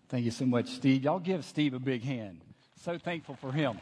Thank you so much, Steve. Y'all give Steve a big hand. So thankful for him.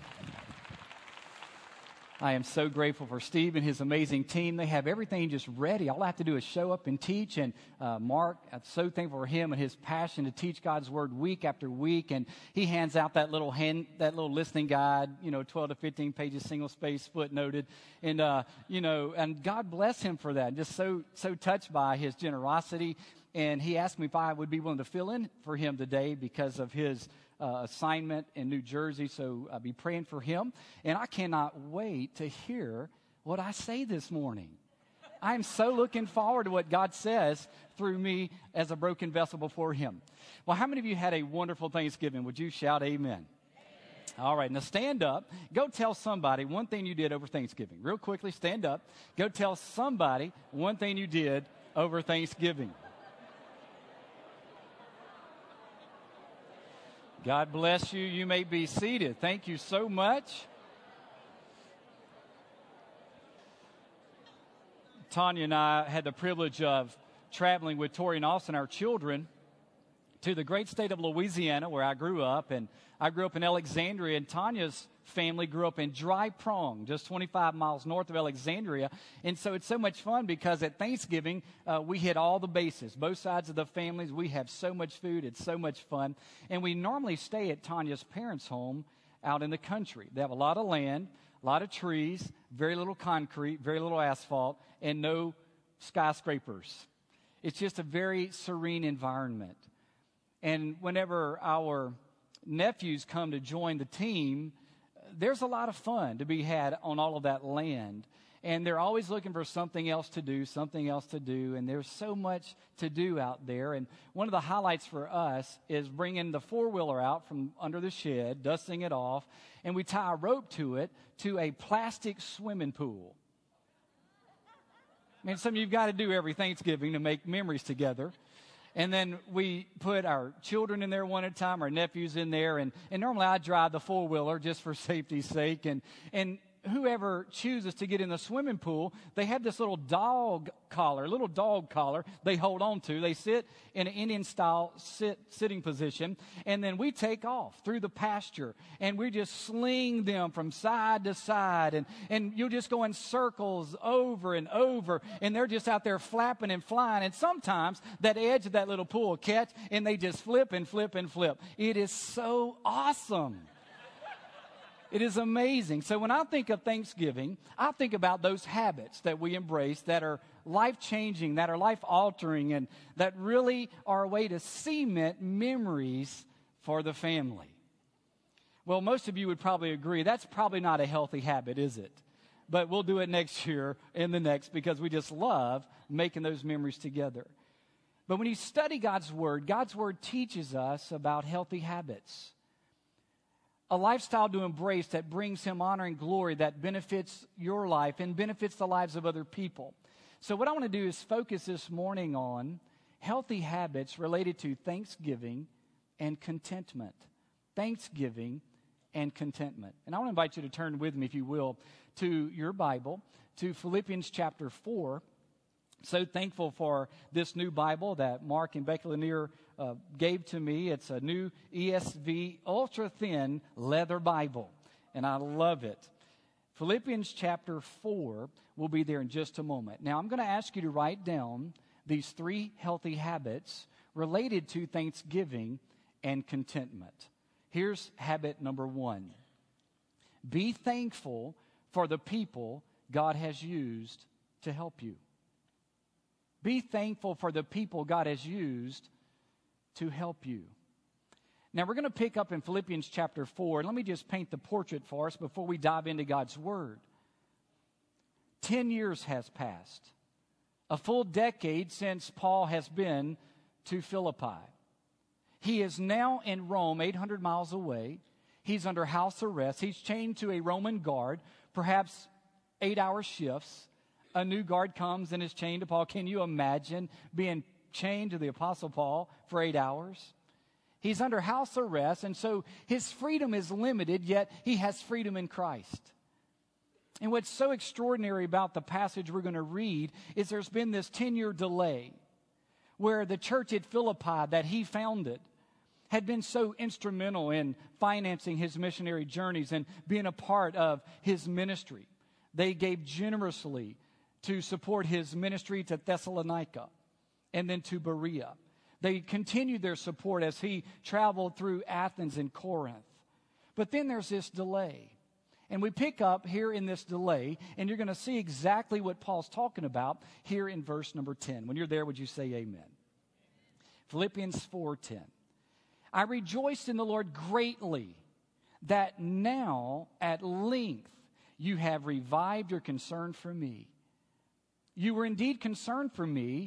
I am so grateful for Steve and his amazing team. They have everything just ready. All I have to do is show up and teach. And Mark, I'm so thankful for him and his passion to teach God's Word week after week. And he hands out that little listening guide, 12 to 15 pages, single space, footnoted. And, and God bless him for that. Just so touched by his generosity. And he asked me if I would be willing to fill in for him today because of his assignment in New Jersey. So I'll be praying for him. And I cannot wait to hear what I say this morning. I'm so looking forward to what God says through me as a broken vessel before him. Well, how many of you had a wonderful Thanksgiving? Would you shout amen? All right, now stand up. Go tell somebody one thing you did over Thanksgiving. Real quickly, stand up. Go tell somebody one thing you did over Thanksgiving. God bless you. You may be seated. Thank you so much. Tanya and I had the privilege of traveling with Tori and Austin, our children, to the great state of Louisiana, where I grew up. And I grew up in Alexandria, and Tanya's family grew up in Dry Prong, just 25 miles north of Alexandria. And so it's so much fun because at Thanksgiving, we hit all the bases. Both sides of the families, we have so much food. It's so much fun. And we normally stay at Tanya's parents' home out in the country. They have a lot of land, a lot of trees, very little concrete, very little asphalt, and no skyscrapers. It's just a very serene environment. And whenever our nephews come to join the team, there's a lot of fun to be had on all of that land. And they're always looking for something else to do. And there's so much to do out there. And one of the highlights for us is bringing the four-wheeler out from under the shed, dusting it off, and we tie a rope to it to a plastic swimming pool. I mean, some of you've got to do every Thanksgiving to make memories together. And then we put our children in there one at a time, our nephews in there. And normally I drive the four-wheeler just for safety's sake. And whoever chooses to get in the swimming pool, they have this little dog collar they hold on to. They sit in an Indian-style sitting position. And then we take off through the pasture. And we just sling them from side to side. And you'll just go in circles over and over. And they're just out there flapping and flying. And sometimes that edge of that little pool will catch, and they just flip and flip and flip. It is so awesome. It is amazing. So when I think of Thanksgiving, I think about those habits that we embrace that are life-changing, that are life-altering, and that really are a way to cement memories for the family. Well, most of you would probably agree that's probably not a healthy habit, is it? But we'll do it next year and the next because we just love making those memories together. But when you study God's Word teaches us about healthy habits. A lifestyle to embrace that brings Him honor and glory that benefits your life and benefits the lives of other people. So what I want to do is focus this morning on healthy habits related to Thanksgiving and contentment. Thanksgiving and contentment. And I want to invite you to turn with me, if you will, to your Bible, to Philippians chapter 4. So thankful for this new Bible that Mark and Becky Lanier gave to me. It's a new ESV ultra-thin leather Bible, and I love it. Philippians chapter 4 will be there in just a moment. Now, I'm going to ask you to write down these 3 healthy habits related to Thanksgiving and contentment. Here's habit number 1. Be thankful for the people God has used to help you. Be thankful for the people God has used to help you. Now, we're going to pick up in Philippians chapter 4. And let me just paint the portrait for us before we dive into God's Word. 10 years has passed. A full decade since Paul has been to Philippi. He is now in Rome, 800 miles away. He's under house arrest. He's chained to a Roman guard, perhaps 8-hour shifts. A new guard comes and is chained to Paul. Can you imagine being chained to the Apostle Paul for 8 hours? He's under house arrest, and so his freedom is limited, yet he has freedom in Christ. And what's so extraordinary about the passage we're going to read is there's been this 10-year delay where the church at Philippi that he founded had been so instrumental in financing his missionary journeys and being a part of his ministry. They gave generously to support his ministry to Thessalonica and then to Berea. They continued their support as he traveled through Athens and Corinth. But then there's this delay. And we pick up here in this delay, and you're going to see exactly what Paul's talking about here in verse number 10. When you're there, would you say amen? Philippians 4:10. I rejoiced in the Lord greatly that now at length you have revived your concern for me. You were indeed concerned for me,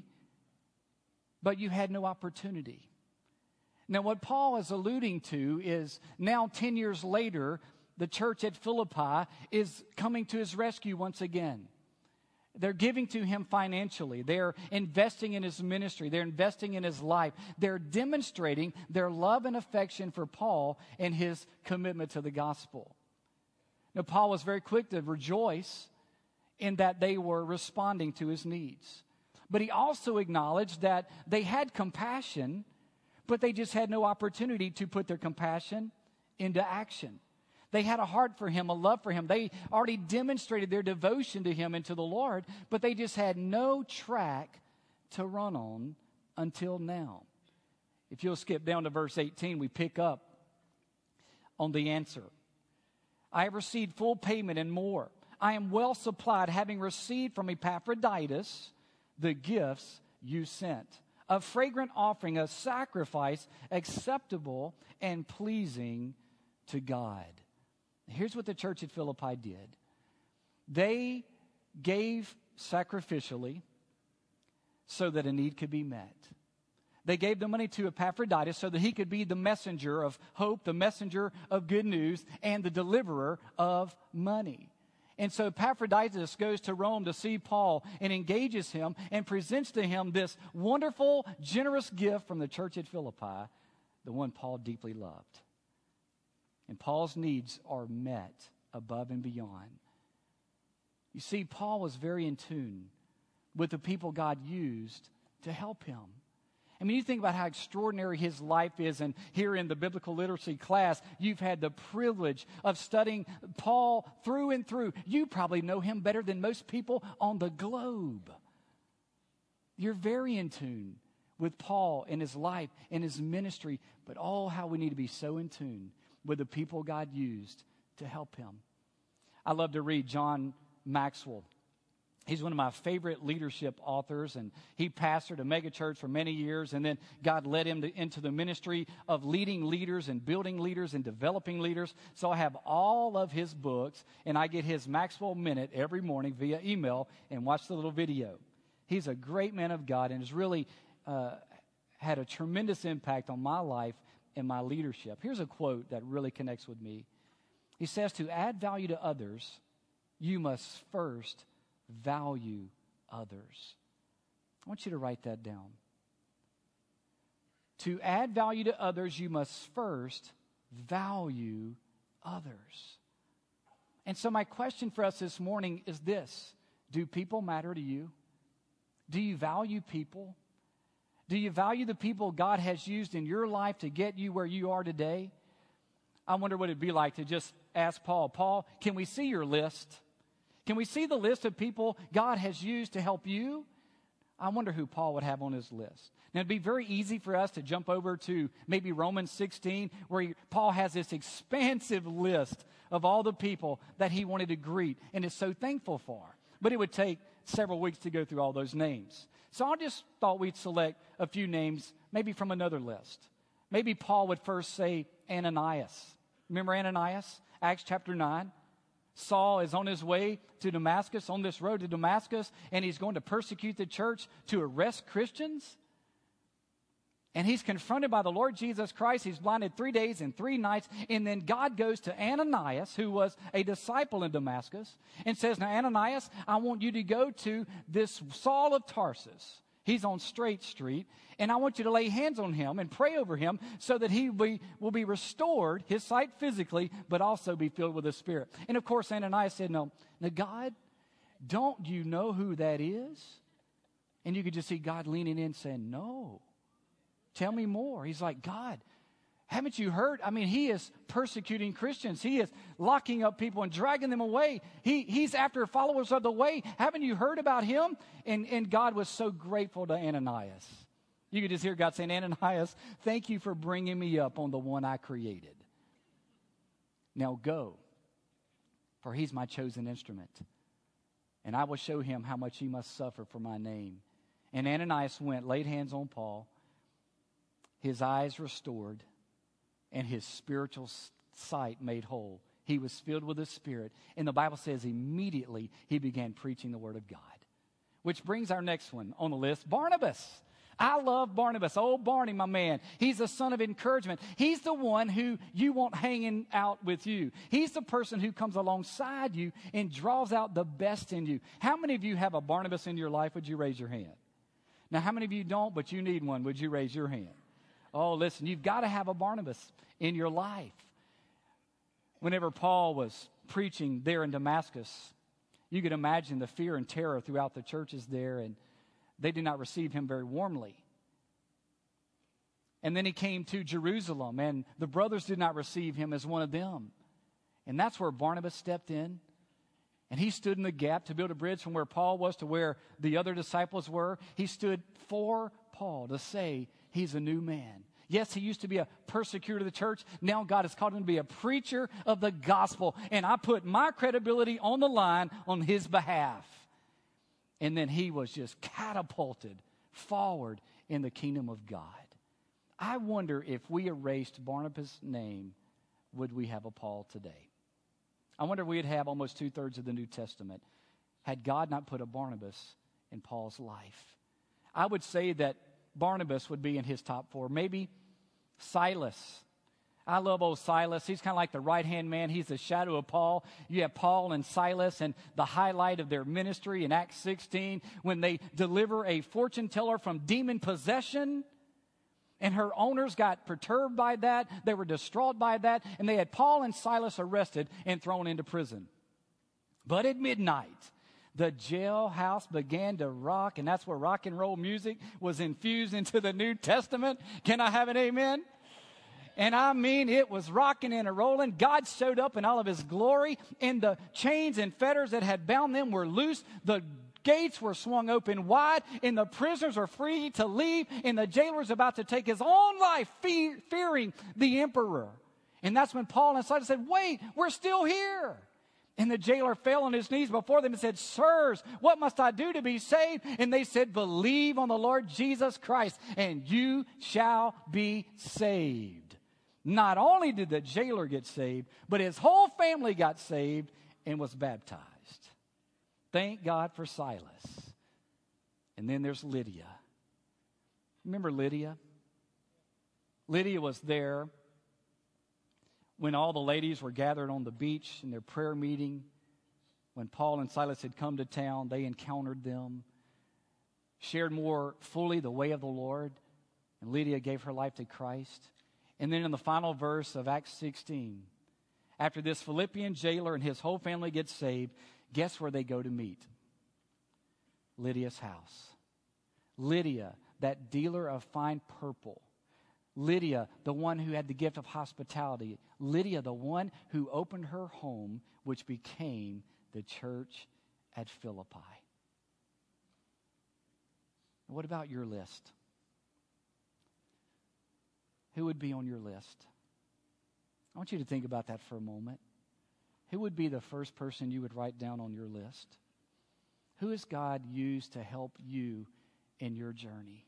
but you had no opportunity. Now, what Paul is alluding to is now 10 years later, the church at Philippi is coming to his rescue once again. They're giving to him financially. They're investing in his ministry. They're investing in his life. They're demonstrating their love and affection for Paul and his commitment to the gospel. Now, Paul was very quick to rejoice in that they were responding to his needs. But he also acknowledged that they had compassion, but they just had no opportunity to put their compassion into action. They had a heart for him, a love for him. They already demonstrated their devotion to him and to the Lord, but they just had no track to run on until now. If you'll skip down to verse 18, we pick up on the answer. I have received full payment and more. I am well supplied, having received from Epaphroditus the gifts you sent, a fragrant offering, a sacrifice acceptable and pleasing to God. Here's what the church at Philippi did. They gave sacrificially so that a need could be met. They gave the money to Epaphroditus so that he could be the messenger of hope, the messenger of good news, and the deliverer of money. And so Epaphroditus goes to Rome to see Paul and engages him and presents to him this wonderful, generous gift from the church at Philippi, the one Paul deeply loved. And Paul's needs are met above and beyond. You see, Paul was very in tune with the people God used to help him. I mean, you think about how extraordinary his life is, and here in the biblical literacy class, you've had the privilege of studying Paul through and through. You probably know him better than most people on the globe. You're very in tune with Paul and his life and his ministry, but how we need to be so in tune with the people God used to help him. I love to read John Maxwell. He's one of my favorite leadership authors, and he pastored a megachurch for many years, and then God led him into the ministry of leading leaders and building leaders and developing leaders. So I have all of his books, and I get his Maxwell Minute every morning via email and watch the little video. He's a great man of God and has really had a tremendous impact on my life and my leadership. Here's a quote that really connects with me. He says, to add value to others, you must first value others. I want you to write that down. To add value to others, you must first value others. And so my question for us this morning is this. Do people matter to you? Do you value people? Do you value the people God has used in your life to get you where you are today? I wonder what it'd be like to just ask Paul, Paul, can we see your list? Can we see the list of people God has used to help you? I wonder who Paul would have on his list. Now, it'd be very easy for us to jump over to maybe Romans 16, where Paul has this expansive list of all the people that he wanted to greet and is so thankful for. But it would take several weeks to go through all those names. So I just thought we'd select a few names, maybe from another list. Maybe Paul would first say Ananias. Remember Ananias? Acts chapter 9. Saul is on his way to Damascus, on this road to Damascus, and he's going to persecute the church to arrest Christians. And he's confronted by the Lord Jesus Christ. He's blinded 3 days and 3 nights. And then God goes to Ananias, who was a disciple in Damascus, and says, now, Ananias, I want you to go to this Saul of Tarsus. He's on Straight Street. And I want you to lay hands on him and pray over him so that he will be restored, his sight physically, but also be filled with the Spirit. And, of course, Ananias said, no, now, God, don't you know who that is? And you could just see God leaning in saying, no. Tell me more. He's like, God, Haven't you heard? I mean, he is persecuting Christians. He is locking up people and dragging them away. He's after followers of the way. Haven't you heard about him? And God was so grateful to Ananias. You could just hear God saying, Ananias, thank you for bringing me up on the one I created. Now go, for he's my chosen instrument. And I will show him how much he must suffer for my name. And Ananias went, laid hands on Paul, his eyes restored, and his spiritual sight made whole. He was filled with the Spirit. And the Bible says immediately he began preaching the Word of God. Which brings our next one on the list, Barnabas. I love Barnabas. Oh, Barney, my man. He's a son of encouragement. He's the one who you want hanging out with you. He's the person who comes alongside you and draws out the best in you. How many of you have a Barnabas in your life? Would you raise your hand? Now, how many of you don't, but you need one? Would you raise your hand? Oh, listen, you've got to have a Barnabas in your life. Whenever Paul was preaching there in Damascus, you could imagine the fear and terror throughout the churches there, and they did not receive him very warmly. And then he came to Jerusalem, and the brothers did not receive him as one of them. And that's where Barnabas stepped in, and he stood in the gap to build a bridge from where Paul was to where the other disciples were. He stood for Paul to say he's a new man. Yes, he used to be a persecutor of the church. Now God has called him to be a preacher of the gospel. And I put my credibility on the line on his behalf. And then he was just catapulted forward in the kingdom of God. I wonder if we erased Barnabas' name, would we have a Paul today? I wonder if we'd have almost 2/3 of the New Testament had God not put a Barnabas in Paul's life. I would say that Barnabas would be in his top 4. Maybe Silas. I love old Silas. He's kind of like the right-hand man. He's the shadow of Paul. You have Paul and Silas, and the highlight of their ministry in Acts 16 when they deliver a fortune teller from demon possession, and her owners got perturbed by that. They were distraught by that, and they had Paul and Silas arrested and thrown into prison. But at midnight, the jailhouse began to rock, and that's where rock and roll music was infused into the New Testament. Can I have an amen? And I mean, it was rocking and rolling. God showed up in all of his glory, and the chains and fetters that had bound them were loose. The gates were swung open wide, and the prisoners were free to leave, and the jailer was about to take his own life, fearing the emperor. And that's when Paul and Silas said, wait, we're still here. And the jailer fell on his knees before them and said, sirs, what must I do to be saved? And they said, believe on the Lord Jesus Christ, and you shall be saved. Not only did the jailer get saved, but his whole family got saved and was baptized. Thank God for Silas. And then there's Lydia. Remember Lydia? Lydia was there when all the ladies were gathered on the beach in their prayer meeting. When Paul and Silas had come to town, they encountered them, shared more fully the way of the Lord, and Lydia gave her life to Christ. And then in the final verse of Acts 16, after this Philippian jailer and his whole family get saved, guess where they go to meet? Lydia's house. Lydia, that dealer of fine purple. Lydia, the one who had the gift of hospitality. Lydia, the one who opened her home, which became the church at Philippi. What about your list? Who would be on your list? I want you to think about that for a moment. Who would be the first person you would write down on your list? Who has God used to help you in your journey?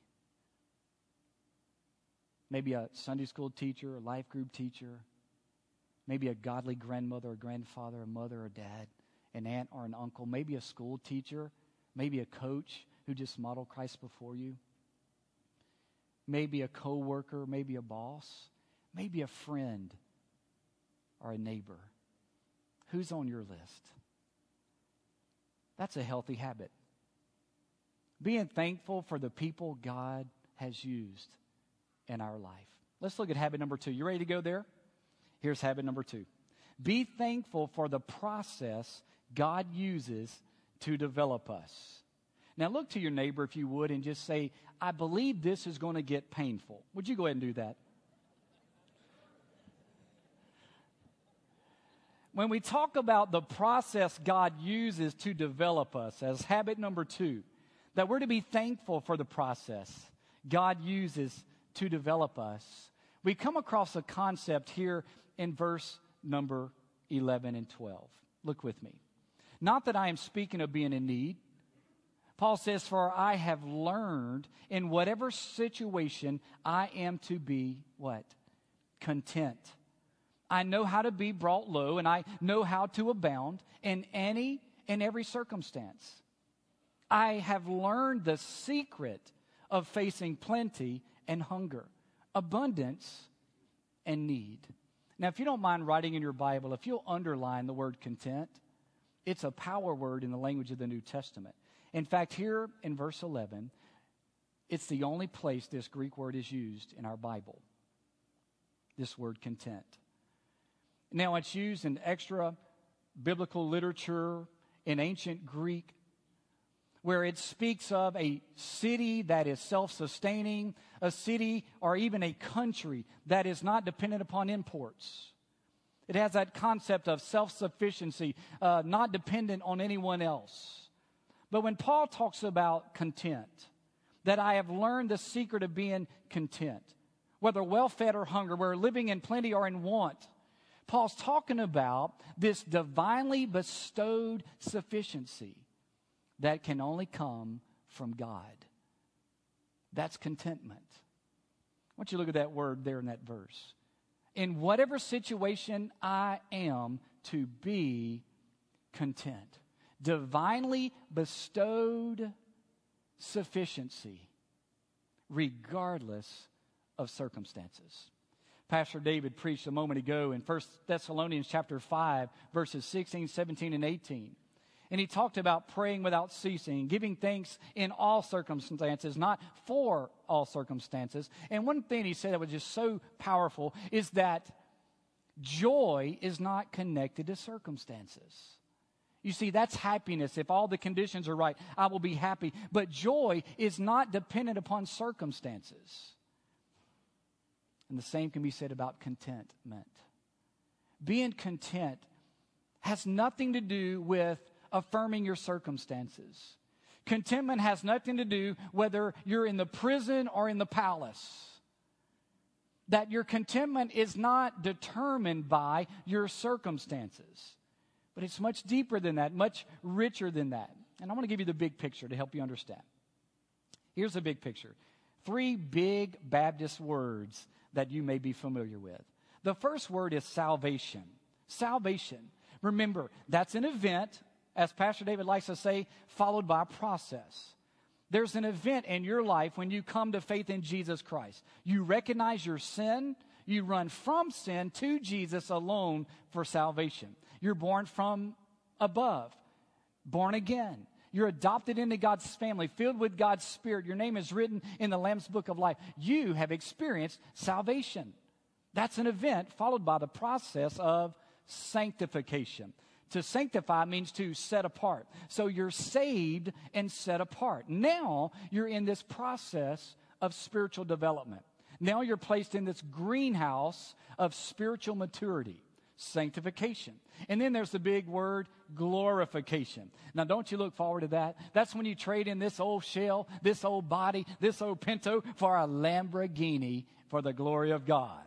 Maybe a Sunday school teacher, a life group teacher, maybe a godly grandmother or grandfather, a mother or dad, an aunt or an uncle, maybe a school teacher, maybe a coach who just modeled Christ before you, maybe a coworker, maybe a boss, maybe a friend or a neighbor. Who's on your list? That's a healthy habit. Being thankful for the people God has used in our life. Let's look at habit number 2. You ready to go there? Here's habit number 2. Be thankful for the process God uses to develop us. Now look to your neighbor, if you would, and just say, I believe this is going to get painful. Would you go ahead and do that? when we talk about the process God uses to develop us, as habit number 2, that we're to be thankful for the process God uses to develop us, we come across a concept here in verse number 11 and 12. Look with me. Not that I am speaking of being in need. Paul says, for I have learned in whatever situation I am to be, what? Content. I know how to be brought low, and I know how to abound in any and every circumstance. I have learned the secret of facing plenty and hunger, abundance and need. Now, if you don't mind writing in your Bible, if you'll underline the word content, it's a power word in the language of the New Testament. In fact, here in verse 11, it's the only place this Greek word is used in our Bible, this word content. Now, it's used in extra biblical literature in ancient Greek, where it speaks of a city that is self-sustaining, a city or even a country that is not dependent upon imports. It has that concept of self-sufficiency, not dependent on anyone else. But when Paul talks about content, that I have learned the secret of being content, whether well-fed or hungry, whether living in plenty or in want, Paul's talking about this divinely bestowed sufficiency that can only come from God. That's contentment. I want you to look at that word there in that verse. In whatever situation I am to be content. Divinely bestowed sufficiency, regardless of circumstances. Pastor David preached a moment ago in 1 Thessalonians chapter 5, verses 16, 17, and 18. And he talked about praying without ceasing, giving thanks in all circumstances, not for all circumstances. And one thing he said that was just so powerful is that joy is not connected to circumstances. You see, that's happiness. If all the conditions are right, I will be happy. But joy is not dependent upon circumstances. And the same can be said about contentment. Being content has nothing to do with affirming your circumstances. Contentment has nothing to do whether you're in the prison or in the palace. That your contentment is not determined by your circumstances. But it's much deeper than that, much richer than that. And I want to give you the big picture to help you understand. Here's the big picture. 3 big Baptist words that you may be familiar with. The first word is salvation. Salvation. Remember, that's an event, as Pastor David likes to say, followed by a process. There's an event in your life when you come to faith in Jesus Christ. You recognize your sin. You run from sin to Jesus alone for salvation. You're born from above, born again. You're adopted into God's family, filled with God's Spirit. Your name is written in the Lamb's Book of Life. You have experienced salvation. That's an event followed by the process of sanctification. To sanctify means to set apart. So you're saved and set apart. Now you're in this process of spiritual development. Now you're placed in this greenhouse of spiritual maturity, sanctification. And then there's the big word, glorification. Now, don't you look forward to that? That's when you trade in this old shell, this old body, this old Pinto for a Lamborghini for the glory of God.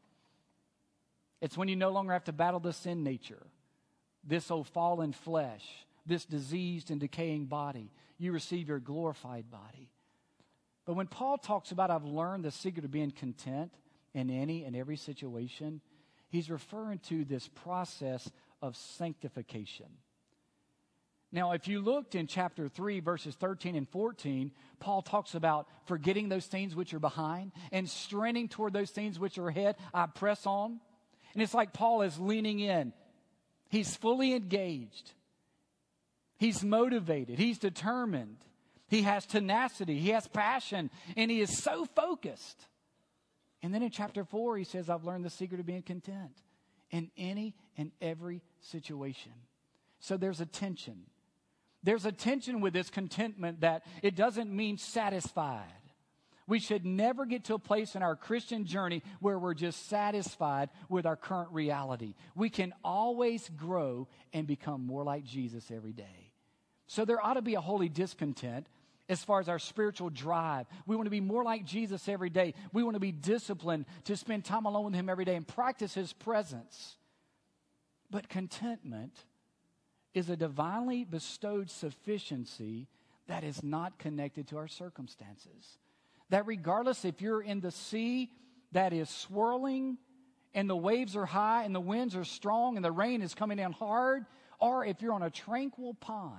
It's when you no longer have to battle the sin nature, this old fallen flesh, this diseased and decaying body. You receive your glorified body. But when Paul talks about I've learned the secret of being content in any and every situation, he's referring to this process of sanctification. Now, if you looked in chapter 3, verses 13 and 14, Paul talks about forgetting those things which are behind and straining toward those things which are ahead. I press on. And it's like Paul is leaning in. He's fully engaged. He's motivated. He's determined. He has tenacity. He has passion. And he is so focused. And then in chapter 4, he says, I've learned the secret of being content in any and every situation. So there's a tension. There's a tension with this contentment that it doesn't mean satisfied, We should never get to a place in our Christian journey where we're just satisfied with our current reality. We can always grow and become more like Jesus every day. So there ought to be a holy discontent as far as our spiritual drive. We want to be more like Jesus every day. We want to be disciplined to spend time alone with Him every day and practice His presence. But contentment is a divinely bestowed sufficiency that is not connected to our circumstances. That regardless if you're in the sea that is swirling and the waves are high and the winds are strong and the rain is coming down hard, or if you're on a tranquil pond,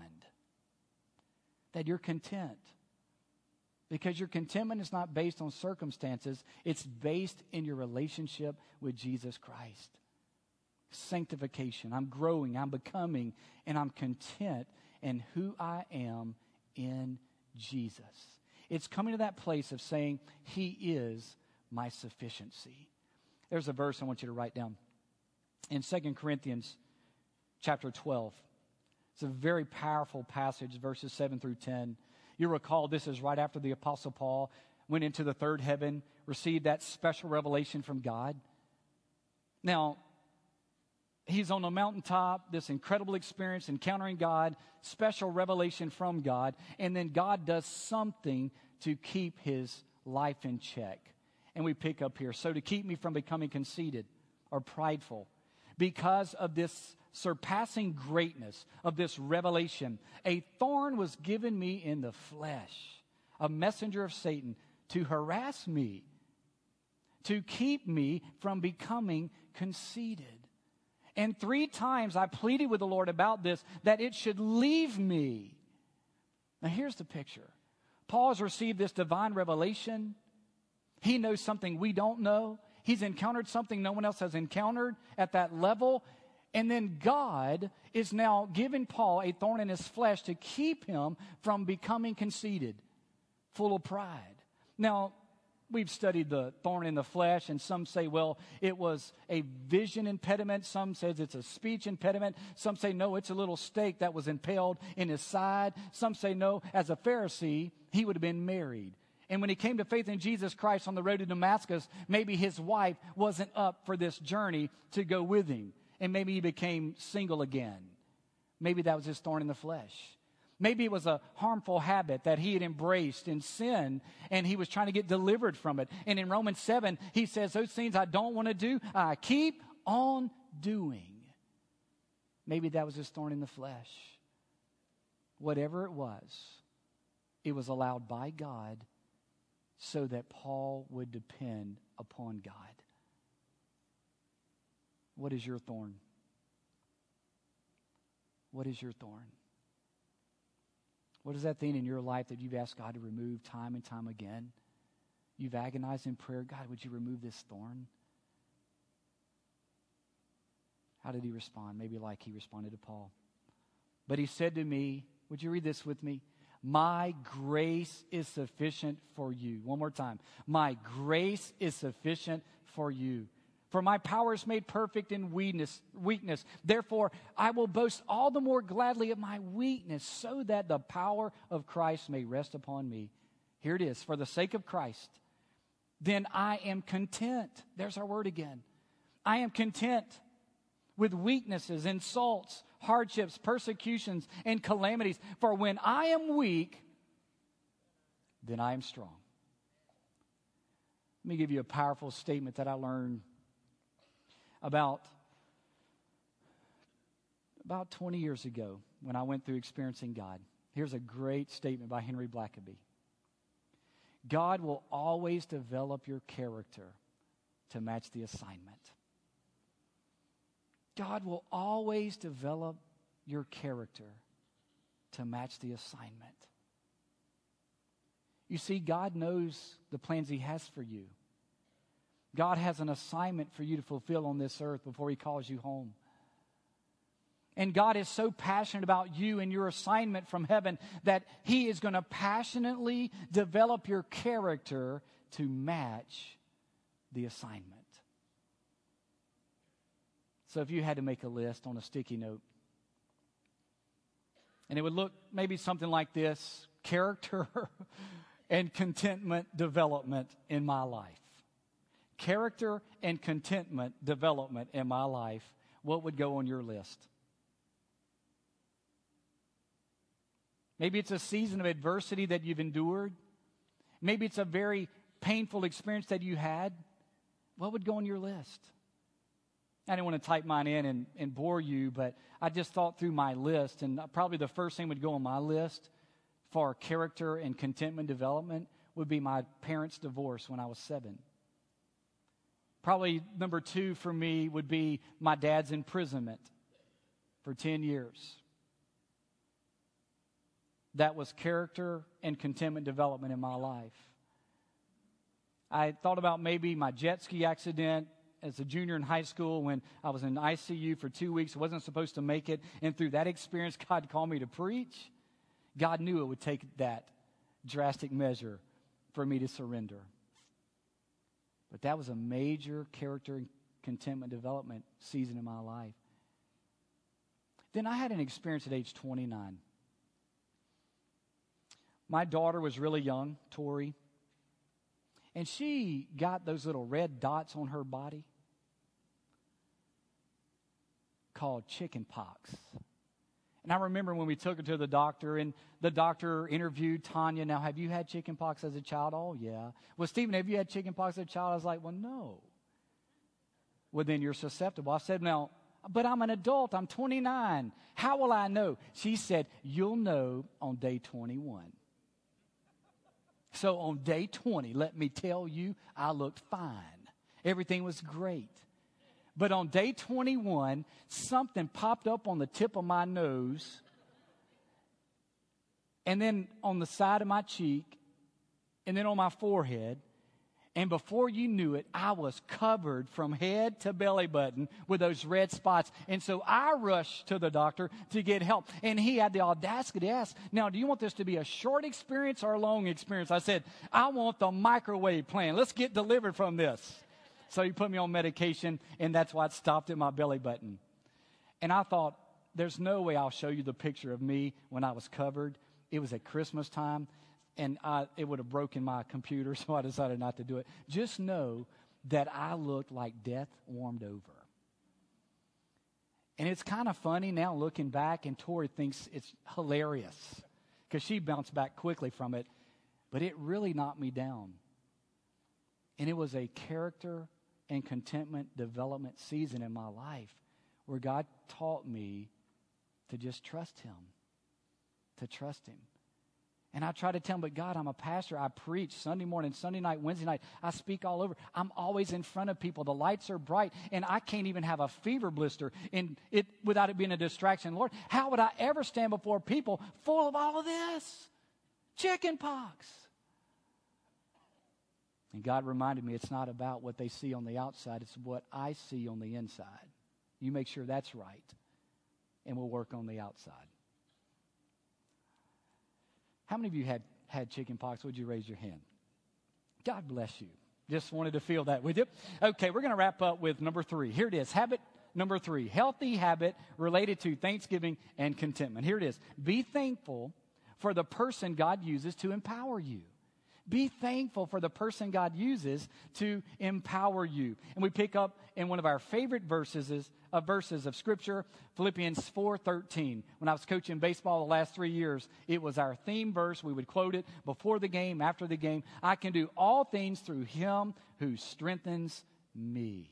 that you're content. Because your contentment is not based on circumstances. It's based in your relationship with Jesus Christ. Sanctification. I'm growing, I'm becoming, and I'm content in who I am in Jesus. It's coming to that place of saying, He is my sufficiency. There's a verse I want you to write down. In 2 Corinthians chapter 12. It's a very powerful passage, verses 7 through 10. You recall this is right after the Apostle Paul went into the third heaven, received that special revelation from God. Now, he's on the mountaintop, this incredible experience, encountering God, special revelation from God, and then God does something to keep his life in check. And we pick up here. So to keep me from becoming conceited or prideful, because of this surpassing greatness of this revelation, a thorn was given me in the flesh, a messenger of Satan to harass me, to keep me from becoming conceited. And 3 times I pleaded with the Lord about this, that it should leave me. Now here's the picture. Paul has received this divine revelation. He knows something we don't know. He's encountered something no one else has encountered at that level. And then God is now giving Paul a thorn in his flesh to keep him from becoming conceited, full of pride. Now, we've studied the thorn in the flesh, and some say, well, it was a vision impediment. Some says it's a speech impediment. Some say, no, it's a little stake that was impaled in his side. Some say, no, as a Pharisee, he would have been married. And when he came to faith in Jesus Christ on the road to Damascus, maybe his wife wasn't up for this journey to go with him. And maybe he became single again. Maybe that was his thorn in the flesh. Maybe it was a harmful habit that he had embraced in sin, and he was trying to get delivered from it. And in Romans 7, he says, those things I don't want to do, I keep on doing. Maybe that was his thorn in the flesh. Whatever it was allowed by God so that Paul would depend upon God. What is your thorn? What is your thorn? What is that thing in your life that you've asked God to remove time and time again? You've agonized in prayer, God, would you remove this thorn? How did he respond? Maybe like he responded to Paul. But he said to me, would you read this with me? My grace is sufficient for you. One more time. My grace is sufficient for you. For my power is made perfect in weakness. Therefore, I will boast all the more gladly of my weakness, so that the power of Christ may rest upon me. Here it is. For the sake of Christ, then I am content. There's our word again. I am content with weaknesses, insults, hardships, persecutions, and calamities. For when I am weak, then I am strong. Let me give you a powerful statement that I learned about 20 years ago when I went through experiencing God. Here's a great statement by Henry Blackaby. God will always develop your character to match the assignment. God will always develop your character to match the assignment. You see, God knows the plans he has for you. God has an assignment for you to fulfill on this earth before he calls you home. And God is so passionate about you and your assignment from heaven that he is going to passionately develop your character to match the assignment. So if you had to make a list on a sticky note, and it would look maybe something like this: character, and contentment development in my life. Character and contentment development in my life. What would go on your list? Maybe it's a season of adversity that you've endured. Maybe it's a very painful experience that you had. What would go on your list? I didn't want to type mine in and bore you, but I just thought through my list, and probably the first thing would go on my list for character and contentment development would be my parents' divorce when I was 7. Probably number 2 for me would be my dad's imprisonment for 10 years. That was character and contentment development in my life. I thought about maybe my jet ski accident as a junior in high school when I was in ICU for 2 weeks. I wasn't supposed to make it. And through that experience, God called me to preach. God knew it would take that drastic measure for me to surrender. But that was a major character and contentment development season in my life. Then I had an experience at age 29. My daughter was really young, Tori, and she got those little red dots on her body called chicken pox. And I remember when we took her to the doctor, and the doctor interviewed Tanya. Now, have you had chicken pox as a child? Oh, yeah. Well, Stephen, have you had chicken pox as a child? I was like, well, no. Well, then you're susceptible. I said, now, but I'm an adult. I'm 29. How will I know? She said, you'll know on day 21. So on day 20, let me tell you, I looked fine. Everything was great. But on day 21, something popped up on the tip of my nose, and then on the side of my cheek, and then on my forehead. And before you knew it, I was covered from head to belly button with those red spots. And so I rushed to the doctor to get help. And he had the audacity to ask, now, do you want this to be a short experience or a long experience? I said, I want the microwave plan. Let's get delivered from this. So he put me on medication, and that's why it stopped at my belly button. And I thought, there's no way I'll show you the picture of me when I was covered. It was at Christmas time. And it would have broken my computer, so I decided not to do it. Just know that I looked like death warmed over. And it's kind of funny now looking back, and Tori thinks it's hilarious because she bounced back quickly from it. But it really knocked me down. And it was a character and contentment development season in my life where God taught me to just trust Him, to trust Him. And I try to tell him, but God, I'm a pastor. I preach Sunday morning, Sunday night, Wednesday night. I speak all over. I'm always in front of people. The lights are bright, and I can't even have a fever blister without it being a distraction. Lord, how would I ever stand before people full of all of this? Chicken pox. And God reminded me it's not about what they see on the outside. It's what I see on the inside. You make sure that's right, and we'll work on the outside. How many of you had chicken pox? Would you raise your hand? God bless you. Just wanted to feel that with you. Okay, we're going to wrap up with number 3. Here it is. Habit number 3. Healthy habit related to thanksgiving and contentment. Here it is. Be thankful for the person God uses to empower you. Be thankful for the person God uses to empower you. And we pick up in one of our favorite verses of Scripture, Philippians 4:13. When I was coaching baseball the last 3 years, it was our theme verse. We would quote it before the game, after the game. I can do all things through Him who strengthens me.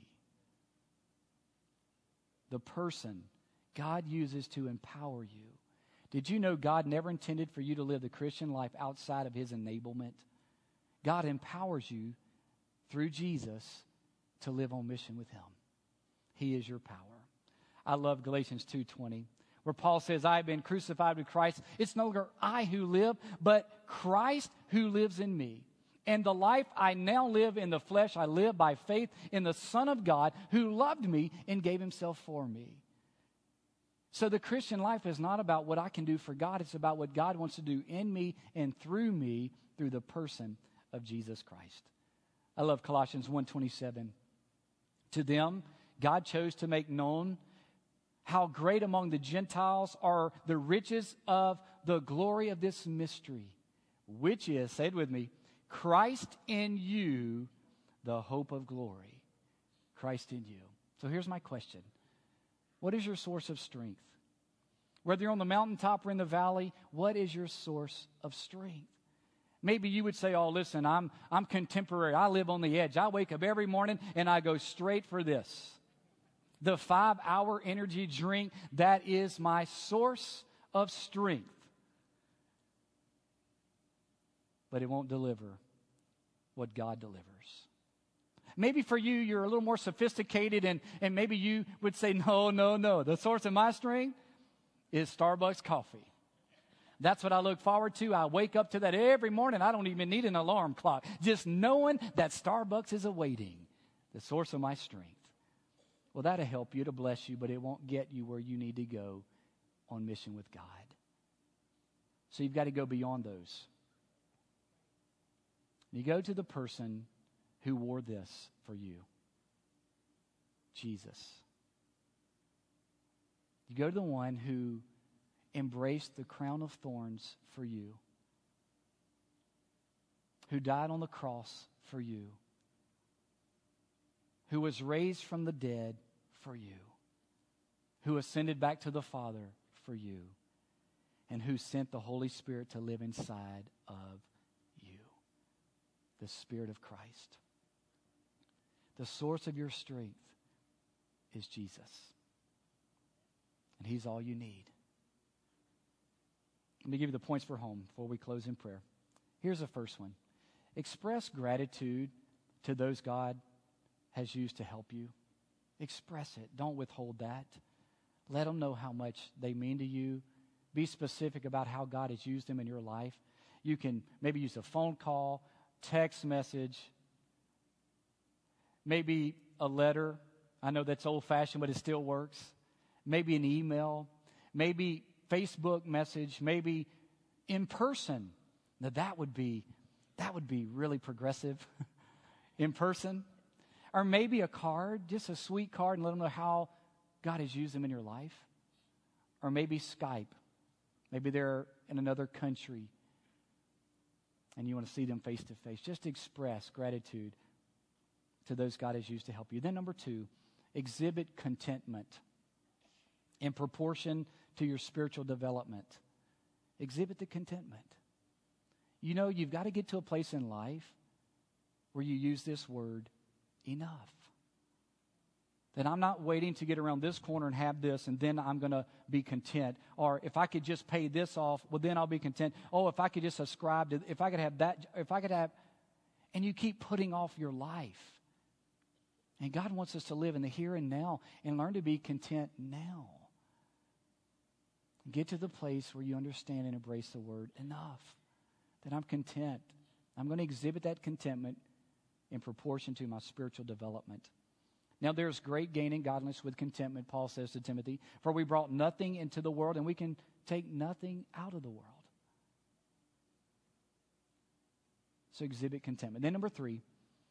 The person God uses to empower you. Did you know God never intended for you to live the Christian life outside of His enablement? God empowers you through Jesus to live on mission with Him. He is your power. I love Galatians 2:20, where Paul says, I have been crucified with Christ. It's no longer I who live, but Christ who lives in me. And the life I now live in the flesh, I live by faith in the Son of God who loved me and gave Himself for me. So the Christian life is not about what I can do for God. It's about what God wants to do in me and through me through the person of Jesus Christ. I love Colossians 1:27. To them, God chose to make known how great among the Gentiles are the riches of the glory of this mystery, which is, say it with me, Christ in you, the hope of glory. Christ in you. So here's my question. What is your source of strength? Whether you're on the mountaintop or in the valley, what is your source of strength? Maybe you would say, oh, listen, I'm contemporary. I live on the edge. I wake up every morning and I go straight for this. The 5-hour energy drink, that is my source of strength. But it won't deliver what God delivers. Maybe for you, you're a little more sophisticated and maybe you would say, no. The source of my strength is Starbucks coffee. That's what I look forward to. I wake up to that every morning. I don't even need an alarm clock. Just knowing that Starbucks is awaiting, the source of my strength. Well, that'll help you, to bless you, but it won't get you where you need to go on mission with God. So you've got to go beyond those. You go to the person who wore this for you, Jesus. You go to the one who embraced the crown of thorns for you, who died on the cross for you, who was raised from the dead for you, who ascended back to the Father for you, and who sent the Holy Spirit to live inside of you, the Spirit of Christ. The source of your strength is Jesus, and He's all you need. Let me give you the points for home before we close in prayer. Here's the first one. Express gratitude to those God has used to help you. Express it. Don't withhold that. Let them know how much they mean to you. Be specific about how God has used them in your life. You can maybe use a phone call, text message, maybe a letter. I know that's old-fashioned, but it still works. Maybe an email, maybe Facebook message, maybe in person. Now that would be really progressive. In person. Or maybe a card, just a sweet card, and let them know how God has used them in your life. Or maybe Skype. Maybe they're in another country and you want to see them face to face. Just express gratitude to those God has used to help you. Then number 2, exhibit contentment in proportion to your spiritual development. Exhibit the contentment. You know, you've got to get to a place in life where you use this word, enough. That I'm not waiting to get around this corner and have this, and then I'm going to be content. Or if I could just pay this off, well, then I'll be content. Oh, if I could just subscribe to, if I could have that, if I could have, and you keep putting off your life. And God wants us to live in the here and now and learn to be content now. Get to the place where you understand and embrace the word enough. That I'm content. I'm going to exhibit that contentment in proportion to my spiritual development. Now, there's great gain in godliness with contentment, Paul says to Timothy, for we brought nothing into the world, and we can take nothing out of the world. So exhibit contentment. Then number 3,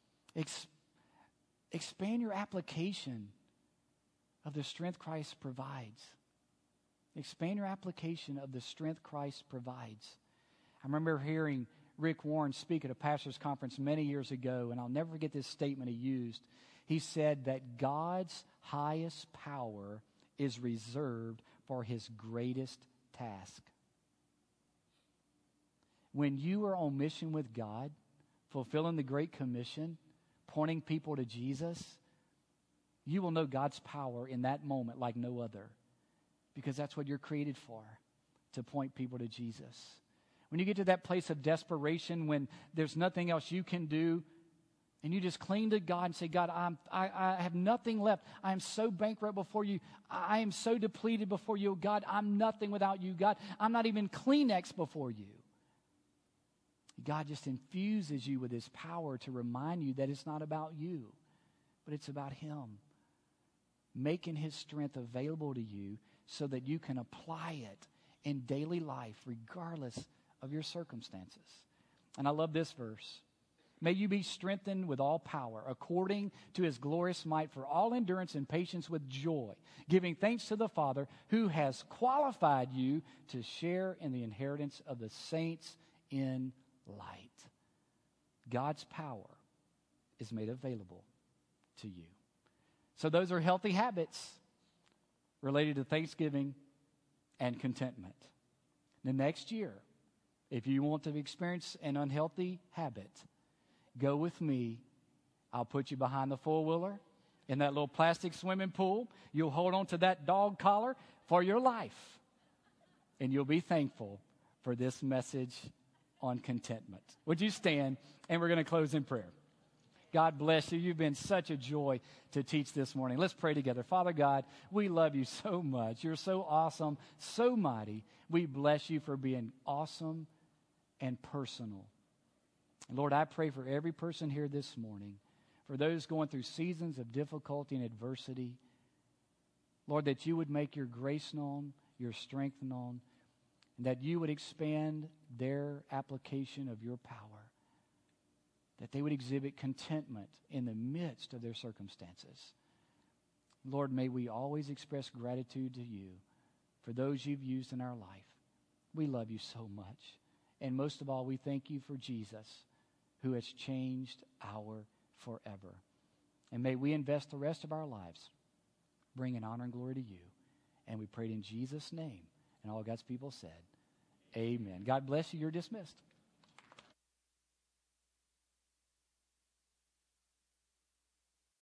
expand your application of the strength Christ provides. Expand your application of the strength Christ provides. I remember hearing Rick Warren speak at a pastor's conference many years ago, and I'll never forget this statement he used. He said that God's highest power is reserved for His greatest task. When you are on mission with God, fulfilling the Great Commission, pointing people to Jesus, you will know God's power in that moment like no other. Because that's what you're created for, to point people to Jesus. When you get to that place of desperation, when there's nothing else you can do, and you just cling to God and say, God, I have nothing left. I am so bankrupt before you. I am so depleted before you. God, I'm nothing without you. God, I'm not even Kleenex before you. God just infuses you with His power to remind you that it's not about you, but it's about Him. Making His strength available to you so that you can apply it in daily life regardless of your circumstances. And I love this verse. May you be strengthened with all power according to His glorious might for all endurance and patience with joy, giving thanks to the Father who has qualified you to share in the inheritance of the saints in light. God's power is made available to you. So those are healthy habits related to Thanksgiving and contentment. The next year, if you want to experience an unhealthy habit, go with me. I'll put you behind the four-wheeler in that little plastic swimming pool. You'll hold on to that dog collar for your life. And you'll be thankful for this message on contentment. Would you stand? And we're going to close in prayer. God bless you. You've been such a joy to teach this morning. Let's pray together. Father God, we love you so much. You're so awesome, so mighty. We bless you for being awesome and personal. Lord, I pray for every person here this morning, for those going through seasons of difficulty and adversity. Lord, that you would make your grace known, your strength known, and that you would expand their application of your power, that they would exhibit contentment in the midst of their circumstances. Lord, may we always express gratitude to you for those you've used in our life. We love you so much. And most of all, we thank you for Jesus, who has changed our forever. And may we invest the rest of our lives bringing honor and glory to you. And we prayed in Jesus' name. And all God's people said, amen. God bless you. You're dismissed.